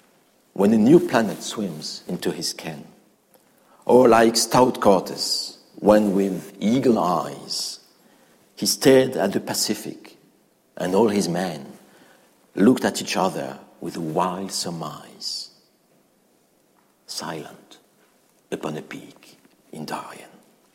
when a new planet swims into his ken, or like stout Cortes when with eagle eyes he stared at the Pacific, and all his men looked at each other with a wild surmise, silent upon a peak in Darien.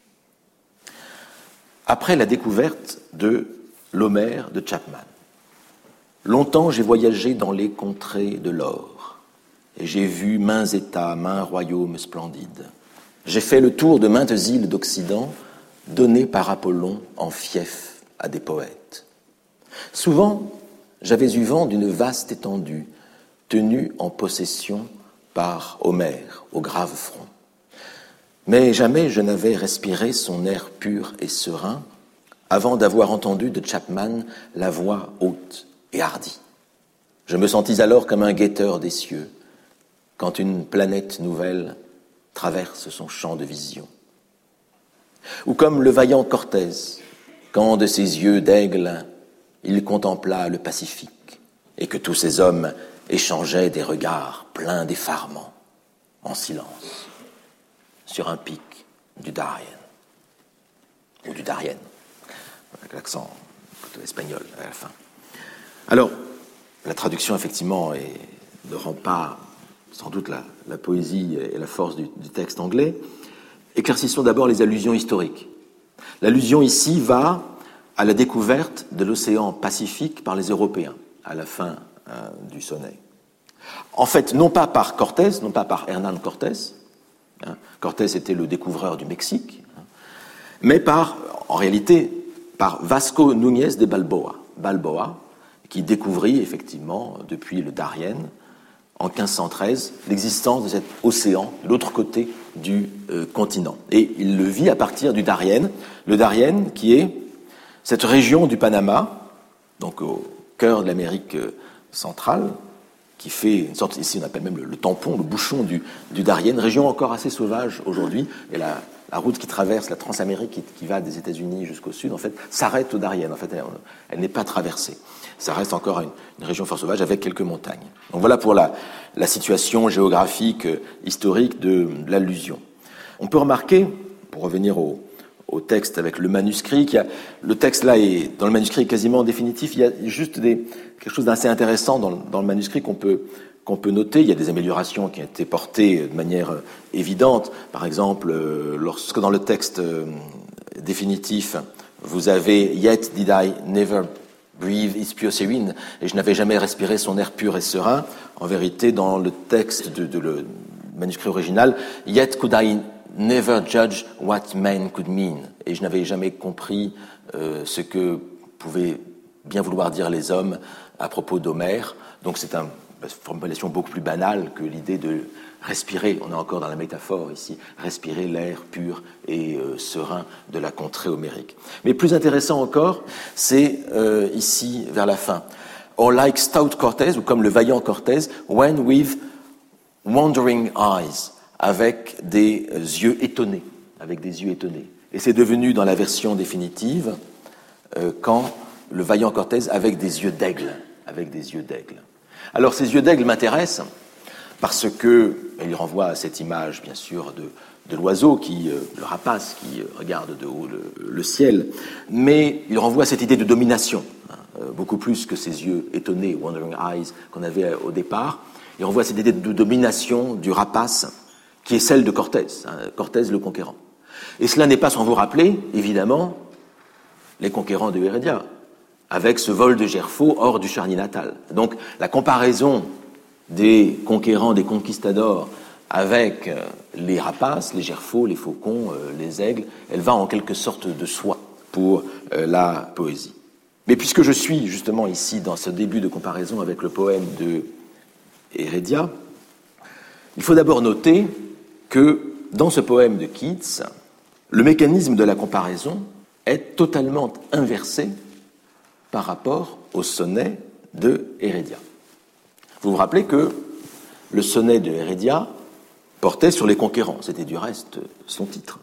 Après la découverte de l'Homère de Chapman, longtemps j'ai voyagé dans les contrées de l'or, et j'ai vu maints États, maints royaumes splendides. J'ai fait le tour de maintes îles d'Occident, données par Apollon en fief à des poètes. Souvent, j'avais eu vent d'une vaste étendue, tenue en possession par Homère, au grave front. Mais jamais je n'avais respiré son air pur et serein avant d'avoir entendu de Chapman la voix haute et hardie. Je me sentis alors comme un guetteur des cieux, quand une planète nouvelle traverse son champ de vision. Ou comme le vaillant Cortés, quand de ses yeux d'aigle, il contempla le Pacifique, et que tous ces hommes échangeaient des regards pleins d'effarement, en silence, sur un pic du Darien, ou du Darien, avec l'accent plutôt espagnol à la fin. Alors, la traduction, effectivement, est, ne rend pas sans doute la, la poésie et la force du, du texte anglais. Éclaircissons d'abord les allusions historiques. L'allusion ici va à la découverte de l'océan Pacifique par les Européens, à la fin euh, du sonnet. En fait, non pas par Cortés, non pas par Hernán Cortés, hein, Cortés était le découvreur du Mexique, hein, mais par, en réalité, par Vasco Núñez de Balboa, Balboa, qui découvrit effectivement, depuis le Darien, en quinze cent treize, l'existence de cet océan de l'autre côté du euh, continent. Et il le vit à partir du Darien, le Darien qui est cette région du Panama, donc au cœur de l'Amérique centrale, qui fait une sorte, ici on appelle même le, le tampon, le bouchon du, du Darien, région encore assez sauvage aujourd'hui, et la, la route qui traverse la Transamérique, qui, qui va des États-Unis jusqu'au sud, en fait, s'arrête au Darien. En fait, elle, elle n'est pas traversée. Ça reste encore une, une région fort sauvage avec quelques montagnes. Donc voilà pour la, la situation géographique, euh, historique de, de l'allusion. On peut remarquer, pour revenir au, au texte avec le manuscrit, qu'il y a, le texte là est, dans le manuscrit est quasiment définitif, il y a juste des, quelque chose d'assez intéressant dans, dans le manuscrit qu'on peut, qu'on peut noter. Il y a des améliorations qui ont été portées de manière euh, évidente. Par exemple, euh, lorsque dans le texte euh, définitif, vous avez « Yet did I never breathe his pure serene » et je n'avais jamais respiré son air pur et serein. En vérité, dans le texte de, de le manuscrit original, « Yet could I never judge what man could mean » et je n'avais jamais compris euh, ce que pouvaient bien vouloir dire les hommes à propos d'Homère. Donc c'est un, une formulation beaucoup plus banale que l'idée de respirer, on est encore dans la métaphore ici, respirer l'air pur et euh, serein de la contrée homérique. Mais plus intéressant encore, c'est euh, ici, vers la fin. « Or like stout Cortés » ou comme le vaillant Cortés, « when with wandering eyes » avec des yeux étonnés, avec des yeux étonnés. Et c'est devenu dans la version définitive euh, quand le vaillant Cortés avec des yeux d'aigle, avec des yeux d'aigle. Alors ces yeux d'aigle m'intéressent parce que il renvoie à cette image, bien sûr, de, de l'oiseau qui, euh, le rapace qui euh, regarde de haut le, le ciel, mais il renvoie à cette idée de domination, hein, euh, beaucoup plus que ces yeux étonnés, wandering eyes, qu'on avait au départ. Il renvoie à cette idée de domination du rapace qui est celle de Cortés, hein, Cortés le conquérant. Et cela n'est pas sans vous rappeler, évidemment, les conquérants de Heredia, avec ce vol de Gerfaut hors du charnier natal. Donc la comparaison des conquérants, des conquistadors avec euh, les rapaces, les gerfauts, les faucons, euh, les aigles, elle va en quelque sorte de soi pour euh, la poésie. Mais puisque je suis justement ici dans ce début de comparaison avec le poème de Heredia, il faut d'abord noter que dans ce poème de Keats, le mécanisme de la comparaison est totalement inversé par rapport au sonnet de Heredia. Vous vous rappelez que le sonnet de Heredia portait sur les conquérants, c'était du reste son titre.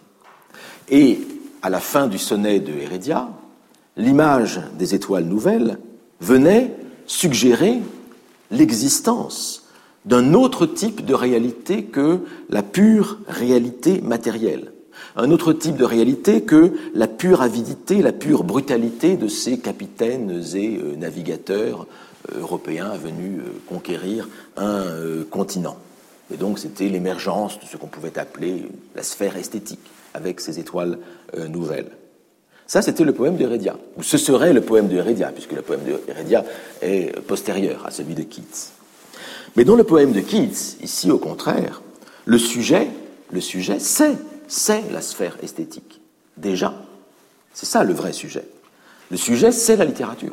Et à la fin du sonnet de Heredia, l'image des étoiles nouvelles venait suggérer l'existence d'un autre type de réalité que la pure réalité matérielle. Un autre type de réalité que la pure avidité, la pure brutalité de ces capitaines et euh, navigateurs euh, européens venus euh, conquérir un euh, continent. Et donc c'était l'émergence de ce qu'on pouvait appeler la sphère esthétique, avec ces étoiles euh, nouvelles. Ça, c'était le poème d'Heredia, ou ce serait le poème d'Heredia, puisque le poème d'Heredia est postérieur à celui de Keats. Mais dans le poème de Keats, ici au contraire, le sujet, le sujet, c'est, c'est la sphère esthétique. Déjà, c'est ça le vrai sujet. Le sujet, c'est la littérature.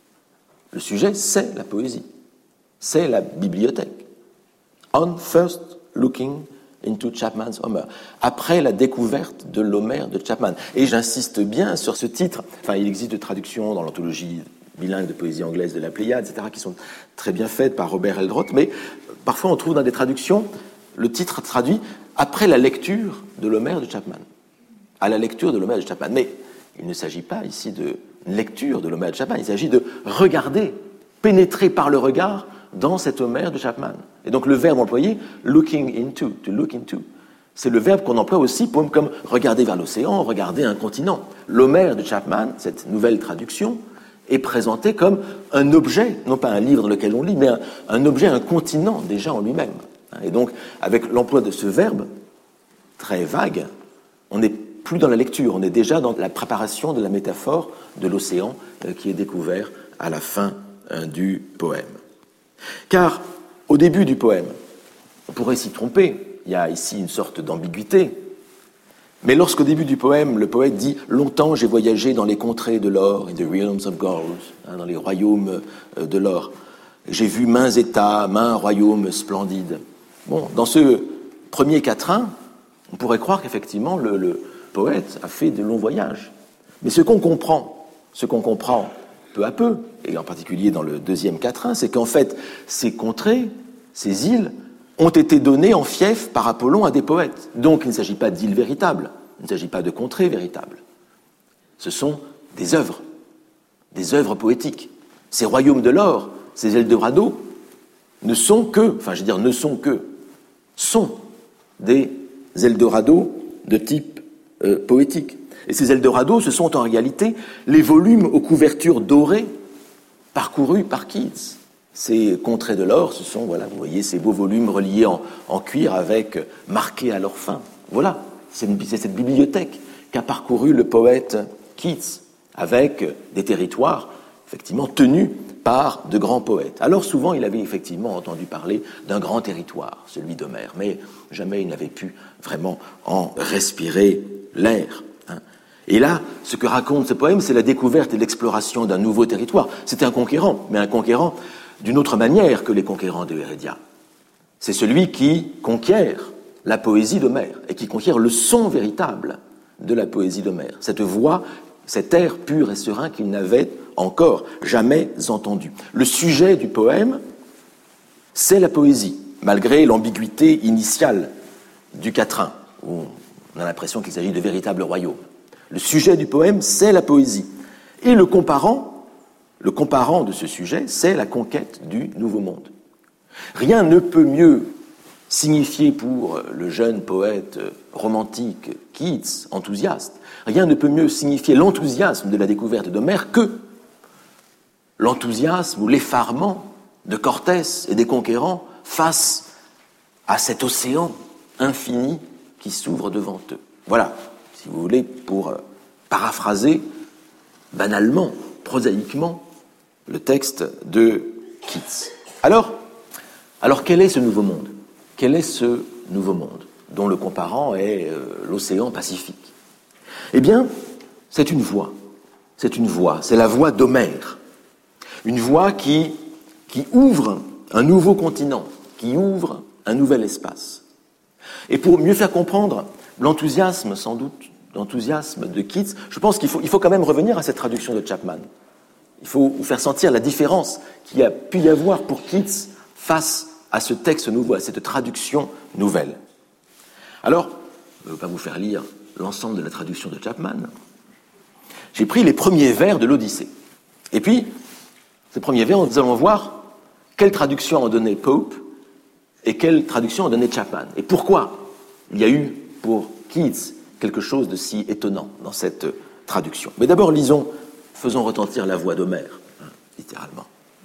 Le sujet, c'est la poésie. C'est la bibliothèque. On first looking into Chapman's Homer, après la découverte de l'Homère de Chapman. Et j'insiste bien sur ce titre. Enfin, il existe des traductions dans l'anthologie bilingue de poésie anglaise de la Pléiade, et cetera, qui sont très bien faites par Robert Eldroth, mais parfois on trouve dans des traductions le titre traduit après la lecture de l'Homère de Chapman. À la lecture de l'Homère de Chapman. Mais il ne s'agit pas ici de lecture de l'Homère de Chapman, il s'agit de regarder, pénétrer par le regard dans cet Homère de Chapman. Et donc le verbe employé, looking into, to look into, c'est le verbe qu'on emploie aussi pour, comme regarder vers l'océan, regarder un continent. L'Homère de Chapman, cette nouvelle traduction, est présenté comme un objet, non pas un livre dans lequel on lit, mais un, un objet, un continent déjà en lui-même. Et donc, avec l'emploi de ce verbe, très vague, on n'est plus dans la lecture, on est déjà dans la préparation de la métaphore de l'océan euh, qui est découvert à la fin euh, du poème. Car, au début du poème, on pourrait s'y tromper, il y a ici une sorte d'ambiguïté, mais lorsqu'au début du poème, le poète dit « Longtemps j'ai voyagé dans les contrées de l'or, in the realms of gold hein, », dans les royaumes de l'or. J'ai vu maints États, maints royaumes splendides. Bon, dans ce premier quatrain, on pourrait croire qu'effectivement le, le poète a fait de longs voyages. Mais ce qu'on comprend, ce qu'on comprend peu à peu, et en particulier dans le deuxième quatrain, c'est qu'en fait, ces contrées, ces îles, ont été données en fief par Apollon à des poètes. Donc il ne s'agit pas d'îles véritables, il ne s'agit pas de contrées véritables. Ce sont des œuvres, des œuvres poétiques. Ces royaumes de l'or, ces Eldorado, ne sont que, enfin je veux dire ne sont que, sont des Eldorado de type euh, poétique. Et ces Eldorado, ce sont en réalité les volumes aux couvertures dorées parcourus par Keats. Ces contrées de l'or, ce sont, voilà, vous voyez, ces beaux volumes reliés en, en cuir avec marqués à leur fin. Voilà, c'est, une, c'est cette bibliothèque qu'a parcouru le poète Keats avec des territoires, effectivement, tenus par de grands poètes. Alors souvent, il avait effectivement entendu parler d'un grand territoire, celui d'Homère, mais jamais il n'avait pu vraiment en respirer l'air. Hein. Et là, ce que raconte ce poème, c'est la découverte et l'exploration d'un nouveau territoire. C'était un conquérant, mais un conquérant d'une autre manière que les conquérants de Heredia. C'est celui qui conquiert la poésie d'Homère et qui conquiert le son véritable de la poésie d'Homère, cette voix, cet air pur et serein qu'il n'avait encore jamais entendu. Le sujet du poème, c'est la poésie, malgré l'ambiguïté initiale du quatrain, où on a l'impression qu'il s'agit de véritables royaumes. Le sujet du poème, c'est la poésie. Et le comparant, le comparant de ce sujet, c'est la conquête du Nouveau Monde. Rien ne peut mieux signifier pour le jeune poète romantique Keats, enthousiaste, rien ne peut mieux signifier l'enthousiasme de la découverte d'Homère que l'enthousiasme ou l'effarement de Cortès et des conquérants face à cet océan infini qui s'ouvre devant eux. Voilà, si vous voulez, pour paraphraser banalement, prosaïquement, le texte de Keats. Alors, alors quel est ce nouveau monde ? Quel est ce nouveau monde dont le comparant est euh, l'océan Pacifique ? Eh bien, c'est une voix. C'est une voix. C'est la voix d'Homère. Une voix qui, qui ouvre un nouveau continent, qui ouvre un nouvel espace. Et pour mieux faire comprendre l'enthousiasme, sans doute, l'enthousiasme de Keats, je pense qu'il faut, il faut quand même revenir à cette traduction de Chapman. Il faut vous faire sentir la différence qu'il y a pu y avoir pour Keats face à ce texte nouveau, à cette traduction nouvelle. Alors, je ne veux pas vous faire lire l'ensemble de la traduction de Chapman. J'ai pris les premiers vers de l'Odyssée. Et puis, ces premiers vers, nous allons voir quelle traduction en donnait Pope et quelle traduction en donnait Chapman. Et pourquoi il y a eu pour Keats quelque chose de si étonnant dans cette traduction. Mais d'abord, lisons, faisons retentir la voix d'Homère, hein, littéralement.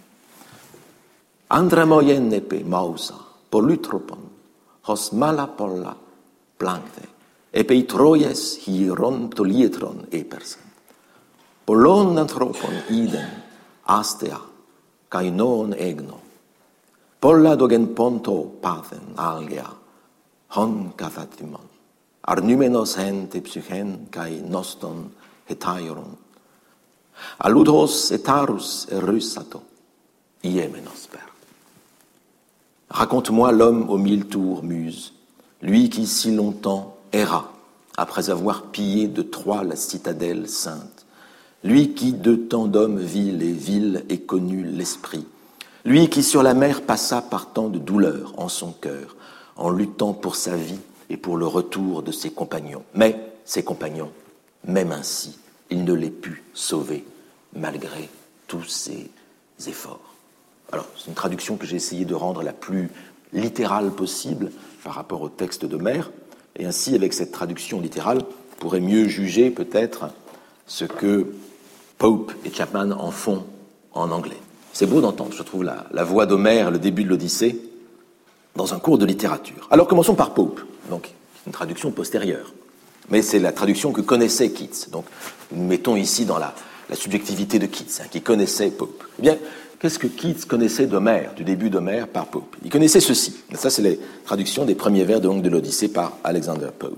Andremoyen epe mausa, polutropon, hos mala polla plancte, epe troies hieron tolietron epersen. Polon anthropon idem, astea, kai non egno. Polla dogen ponto pathen algea, hon cathatimon. Arnumenos hente psychen kai noston hetairon. Aludos etarus erusato, iemenos per. Raconte-moi l'homme aux mille tours muse, lui qui si longtemps erra, après avoir pillé de Troie la citadelle sainte, lui qui de tant d'hommes vit les villes et connut l'esprit, lui qui sur la mer passa par tant de douleurs en son cœur, en luttant pour sa vie et pour le retour de ses compagnons. Mais ses compagnons, même ainsi, il ne les put sauver, malgré tous ses efforts. Alors, c'est une traduction que j'ai essayé de rendre la plus littérale possible par rapport au texte d'Homère, et ainsi, avec cette traduction littérale, on pourrait mieux juger peut-être ce que Pope et Chapman en font en anglais. C'est beau d'entendre, je trouve, la, la voix d'Homère, le début de l'Odyssée, dans un cours de littérature. Alors, commençons par Pope, donc une traduction postérieure, mais c'est la traduction que connaissait Keats. Donc, nous mettons ici dans la, la subjectivité de Keats, hein, qui connaissait Pope. Eh bien, qu'est-ce que Keats connaissait d'Homère, du début d'Homère par Pope? Il connaissait ceci. Et ça, c'est les traductions des premiers vers de Longue de l'Odyssée par Alexander Pope.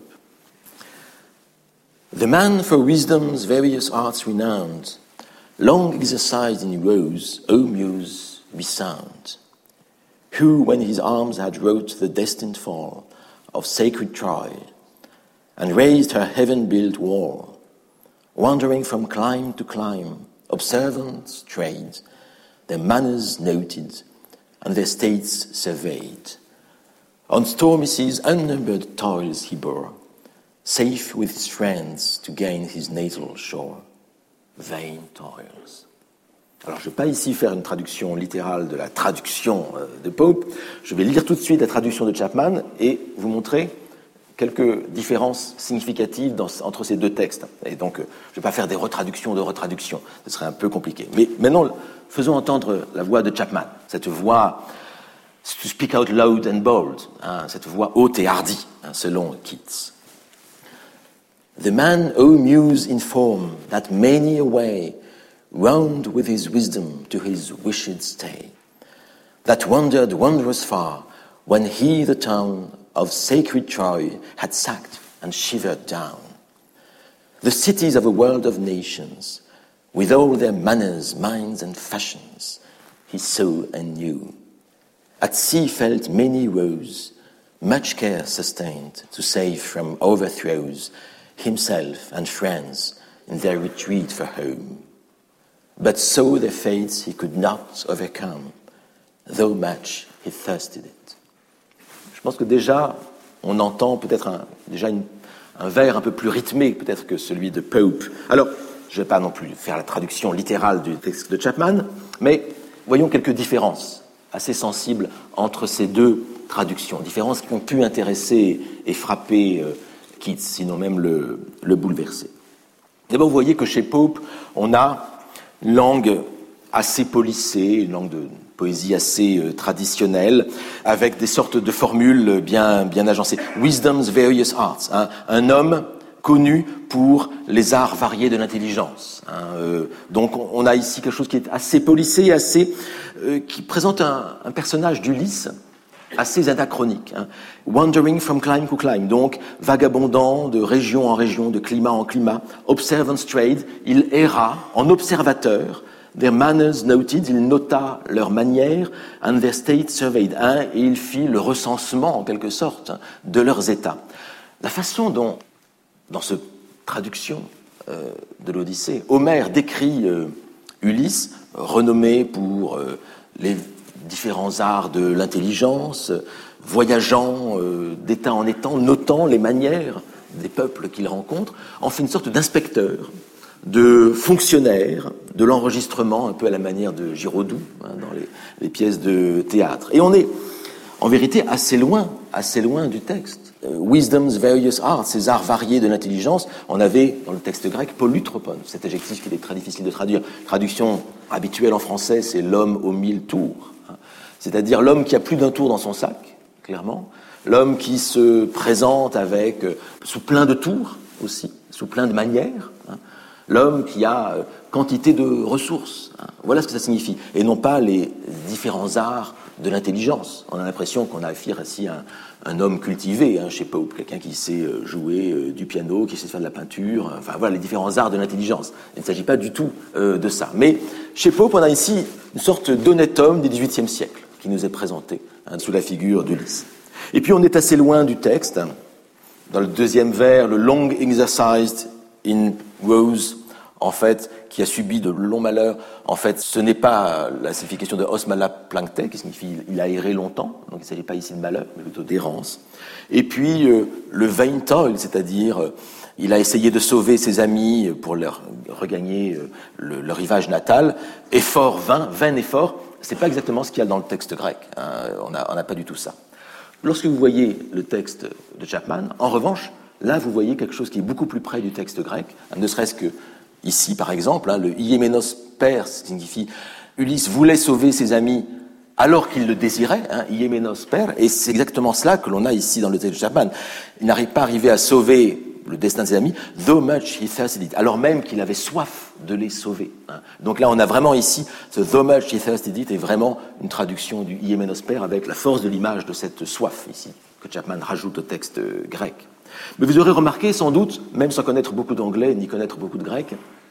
The man for wisdom's various arts renowned, long exercised in rose, O muse, resound, who, when his arms had wrought the destined fall of sacred Troy, and raised her heaven-built wall, wandering from clime to clime, observant strayed, their manners noted, and their states surveyed. On stormy seas unnumbered toils he bore, safe with his friends to gain his natal shore. Vain toils. Alors, je ne vais pas ici faire une traduction littérale de la traduction de Pope. Je vais lire tout de suite la traduction de Chapman et vous montrer quelques différences significatives dans, entre ces deux textes. Et donc, je ne vais pas faire des retraductions de retraductions. Ce serait un peu compliqué. Mais maintenant, faisons entendre la voix de Chapman. Cette voix, to speak out loud and bold, hein, cette voix haute et hardie, hein, selon Keats. The man, O muse, inform that many a way roamed with his wisdom to his wished stay, that wandered wondrous far when he the town of sacred Troy had sacked and shivered down. The cities of a world of nations, with all their manners, minds, and fashions, he saw and knew. At sea felt many woes, much care sustained to save from overthrows himself and friends in their retreat for home. But so their fates he could not overcome, though much he thirsted it. Je pense que déjà, on entend peut-être un, déjà une, un vers un peu plus rythmé peut-être que celui de Pope. Alors, je ne vais pas non plus faire la traduction littérale du texte de Chapman, mais voyons quelques différences assez sensibles entre ces deux traductions, différences qui ont pu intéresser et frapper euh, Keats, sinon même le, le bouleverser. D'abord, vous voyez que chez Pope, on a une langue assez polissée, une langue de poésie assez euh, traditionnelle, avec des sortes de formules bien, bien agencées. Wisdom's various arts, hein, un homme connu pour les arts variés de l'intelligence. Hein, euh, donc on a ici quelque chose qui est assez polissé, assez, euh, qui présente un, un personnage d'Ulysse assez anachronique. Hein. Wandering from clime to clime, donc vagabondant de région en région, de climat en climat. Observant strayed, il erra en observateur. Their manners noted, il nota leurs manières, and their state surveyed, hein, et il fit le recensement, en quelque sorte, de leurs états. La façon dont, dans cette traduction euh, de l'Odyssée, Homère décrit euh, Ulysse, renommé pour euh, les différents arts de l'intelligence, voyageant euh, d'état en état, notant les manières des peuples qu'il rencontre, en fait une sorte d'inspecteur, de fonctionnaire, de l'enregistrement, un peu à la manière de Giraudoux, hein, dans les, les pièces de théâtre. Et on est, en vérité, assez loin, assez loin du texte. Euh, Wisdom's various arts, ces arts variés de l'intelligence, on avait dans le texte grec polytropon, cet adjectif qui est très difficile de traduire. Traduction habituelle en français, c'est l'homme aux mille tours. Hein. C'est-à-dire l'homme qui a plus d'un tour dans son sac, clairement. L'homme qui se présente avec, euh, sous plein de tours aussi, sous plein de manières. Hein. L'homme qui a euh, quantité de ressources. Hein. Voilà ce que ça signifie. Et non pas les différents arts de l'intelligence. On a l'impression qu'on a affaire ici à un, un homme cultivé, hein, chez Pope, quelqu'un qui sait euh, jouer euh, du piano, qui sait faire de la peinture, euh, enfin voilà, les différents arts de l'intelligence. Il ne s'agit pas du tout euh, de ça. Mais chez Pope, on a ici une sorte d'honnête homme du dix-huitième siècle qui nous est présenté hein, sous la figure d'Ulysse. Et puis on est assez loin du texte. Dans le deuxième vers, le long exercised in woes, en fait, qui a subi de longs malheurs, en fait, ce n'est pas la signification de os mala plancte, qui signifie il a erré longtemps, donc il ne s'agit pas ici de malheur, mais plutôt d'errance. Et puis euh, le vain toil, c'est-à-dire euh, il a essayé de sauver ses amis pour leur regagner euh, le, le rivage natal, effort vain, vain effort, c'est pas exactement ce qu'il y a dans le texte grec, hein, on n'a on n'a pas du tout ça. Lorsque vous voyez le texte de Chapman, en revanche, là vous voyez quelque chose qui est beaucoup plus près du texte grec, hein, ne serait-ce que ici, par exemple, hein, le Iéménos père signifie Ulysse voulait sauver ses amis alors qu'il le désirait, hein, Iéménos père, et c'est exactement cela que l'on a ici dans le texte de Chapman. Il n'arrive pas arrivé à sauver le destin de ses amis, though much he thirsted it, alors même qu'il avait soif de les sauver. Hein. Donc là, on a vraiment ici, ce though much he thirsted it est vraiment une traduction du Iéménos père avec la force de l'image de cette soif ici, que Chapman rajoute au texte grec. Mais vous aurez remarqué, sans doute, même sans connaître beaucoup d'anglais ni connaître beaucoup de grec,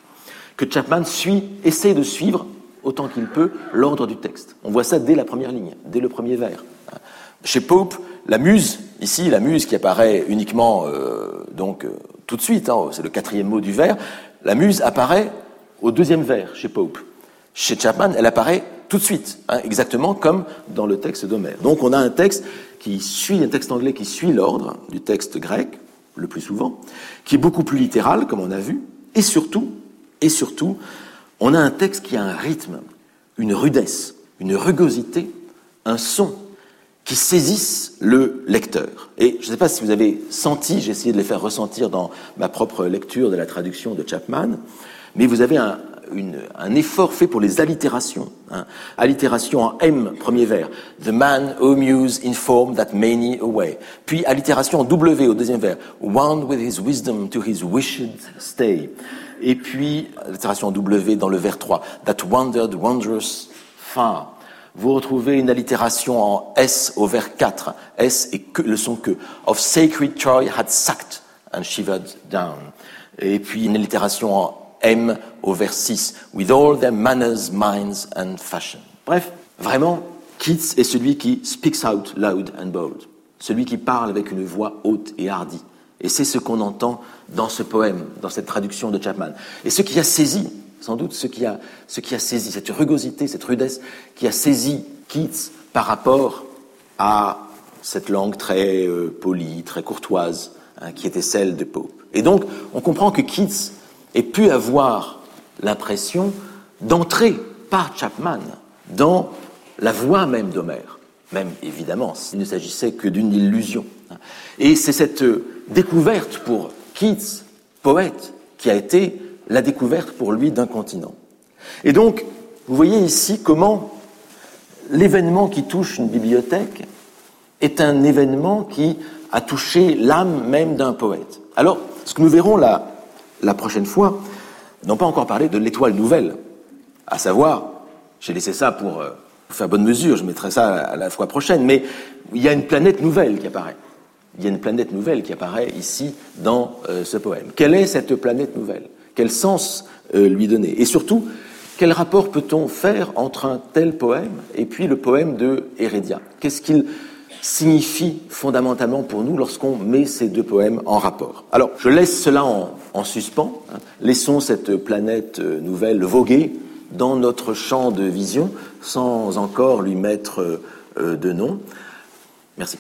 que Chapman suit, essaie de suivre, autant qu'il peut, l'ordre du texte. On voit ça dès la première ligne, dès le premier vers. Chez Pope, la muse, ici, la muse qui apparaît uniquement, euh, donc, euh, tout de suite, hein, c'est le quatrième mot du vers, la muse apparaît au deuxième vers, chez Pope. Chez Chapman, elle apparaît tout de suite, hein, exactement comme dans le texte d'Homère. Donc on a un texte qui suit, un texte anglais qui suit l'ordre du texte grec, le plus souvent, qui est beaucoup plus littéral, comme on a vu, et surtout, et surtout, on a un texte qui a un rythme, une rudesse, une rugosité, un son qui saisissent le lecteur. Et je ne sais pas si vous avez senti, j'ai essayé de les faire ressentir dans ma propre lecture de la traduction de Chapman, mais vous avez un, une, un effort fait pour les allitérations. Hein. Allitération en M, premier vers. The man, O muse, informed that many away. Puis allitération en W au deuxième vers. Wound with his wisdom to his wished stay. Et puis allitération en W dans le vers trois. That wandered wondrous far. Vous retrouvez une allitération en S au vers quatre. S et que, le son que. Of sacred Troy had sucked and shivered down. Et puis une allitération en M au vers six. With all their manners, minds and fashion. Bref, vraiment, Keats est celui qui speaks out loud and bold. Celui qui parle avec une voix haute et hardie. Et c'est ce qu'on entend dans ce poème, dans cette traduction de Chapman. Et ce qui a saisi, sans doute, ce qui a, ce qui a saisi, cette rugosité, cette rudesse, qui a saisi Keats par rapport à cette langue très euh, polie, très courtoise, hein, qui était celle de Pope. Et donc, on comprend que Keats ait pu avoir l'impression d'entrer par Chapman dans la voix même d'Homère, même évidemment s'il ne s'agissait que d'une illusion. Et c'est cette découverte pour Keats, poète, qui a été la découverte pour lui d'un continent. Et donc, vous voyez ici comment l'événement qui touche une bibliothèque est un événement qui a touché l'âme même d'un poète. Alors, ce que nous verrons là, la prochaine fois, n'ont pas encore parlé de l'étoile nouvelle, à savoir, j'ai laissé ça pour, euh, pour faire bonne mesure, je mettrai ça à la fois prochaine, mais il y a une planète nouvelle qui apparaît. Il y a une planète nouvelle qui apparaît ici dans euh, ce poème. Quelle est cette planète nouvelle ? Quel sens euh, lui donner ? Et surtout, quel rapport peut-on faire entre un tel poème et puis le poème de Hérédia ? Qu'est-ce qu'il signifie fondamentalement pour nous lorsqu'on met ces deux poèmes en rapport ? Alors, je laisse cela en, en suspens. Hein. Laissons cette planète euh, nouvelle voguer dans notre champ de vision sans encore lui mettre euh, de nom. Merci.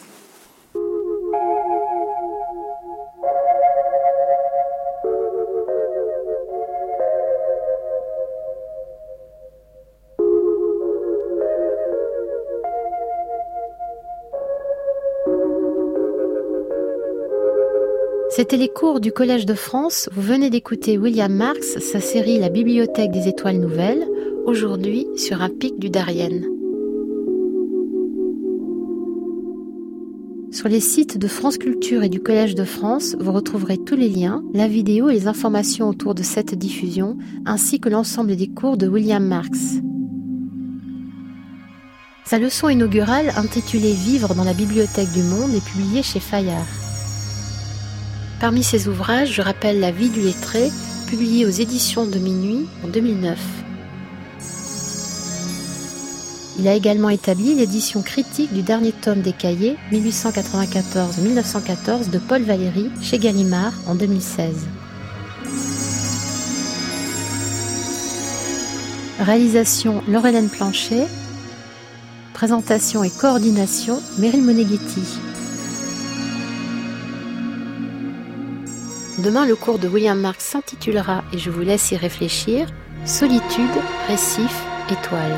Thank you. C'était les cours du Collège de France. Vous venez d'écouter William Marx, sa série La Bibliothèque des étoiles nouvelles, aujourd'hui sur un pic du Darien. Sur les sites de France Culture et du Collège de France, vous retrouverez tous les liens, la vidéo et les informations autour de cette diffusion, ainsi que l'ensemble des cours de William Marx. Sa leçon inaugurale, intitulée « Vivre dans la bibliothèque du monde » est publiée chez Fayard. Parmi ses ouvrages, je rappelle La vie du lettré, publié aux éditions de Minuit en deux mille neuf. Il a également établi l'édition critique du dernier tome des cahiers mille huit cent quatre-vingt-quatorze à mille neuf cent quatorze de Paul Valéry chez Gallimard en deux mille seize. Réalisation Laure-Hélène Planchet. Présentation et coordination Meryl Moneghetti. Demain, le cours de William Marx s'intitulera, et je vous laisse y réfléchir, Solitude, récif, étoile.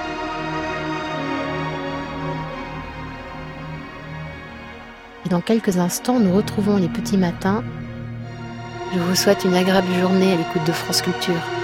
Et dans quelques instants, nous retrouvons les petits matins. Je vous souhaite une agréable journée à l'écoute de France Culture.